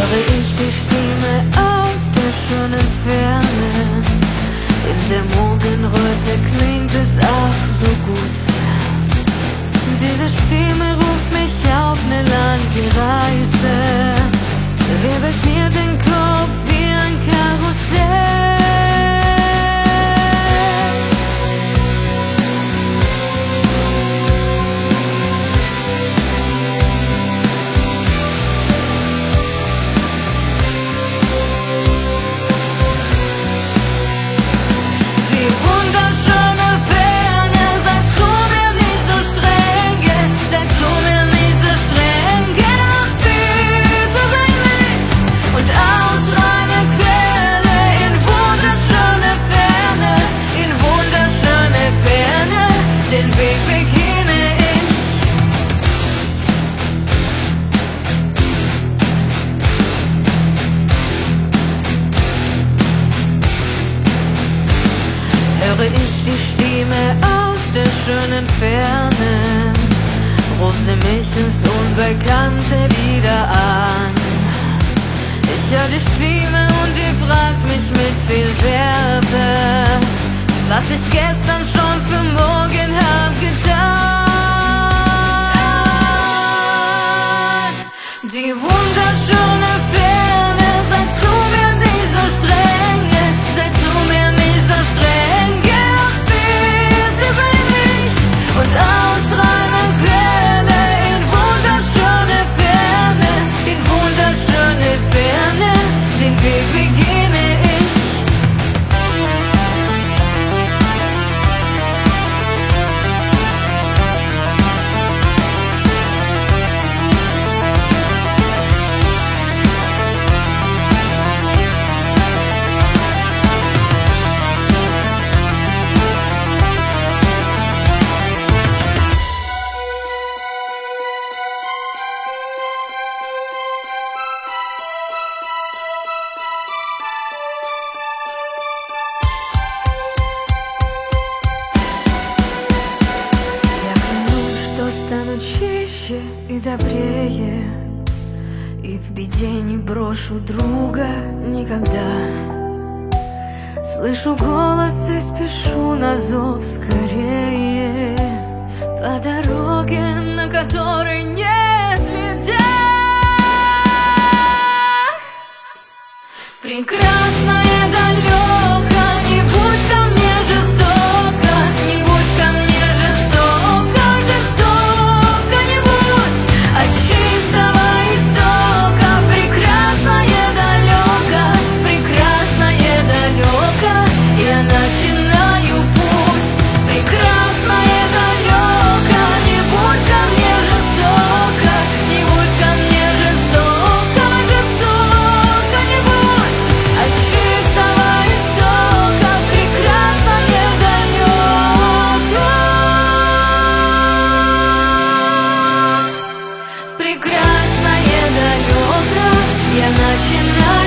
höre ich die Stimme aus der schönen Ferne. In der Morgenröte klingt es ach so gut. Diese Stimme ruft mich auf ne lange Reise, wirbelt mir den Kopf wie ein Karussell. Höre ich die Stimme aus der schönen Ferne, ruft sie mich ins Unbekannte wieder an. Ich höre die Stimme und die fragt mich mit viel Werbe, was ich gestern schon für morgen hab getan. Die wunderschöne Ferne, seid zu mir nicht so strenge, seid zu mir nicht so strenge, bitte sei nicht. Und aus reiner Quelle in wunderschöne Ferne, in wunderschöne Ferne, den Weg beginne ich. Стану чище и добрее, и в беде не брошу друга никогда. Слышу голос и спешу на зов скорее, по дороге, на которой нет следа. Прекрасное далеко, не будь ко мне жестоко, не будь ко мне жестоко, жестоко не будь. От чистого истока прекрасное далеко, прекрасное далеко, я начинаю путь. Прекрасное далеко, не будь ко мне жестоко, не будь ко мне жестоко, жестоко не будь. От чистого истока прекрасное далеко, в прекрасное далеко я начинаю.